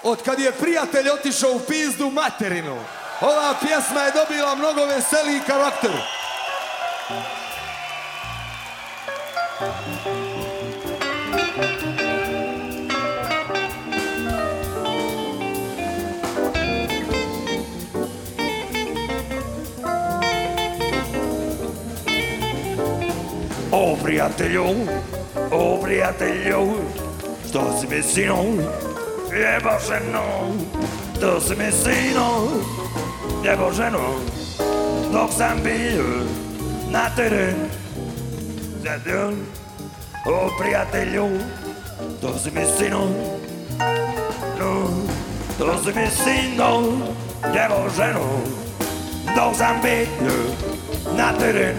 od kad je prijatelj otišao u pizdu materinu. Ova pjesma je dobila mnogo veseliji karakter. O prijatelju, što si mi sinom, jebo ženom, što si mi sinom, jebo ženom, dok sam bio na teren. O prijatelju, što si mi sinom, što si mi sinom, jebo ženom, dok sam bio na teren.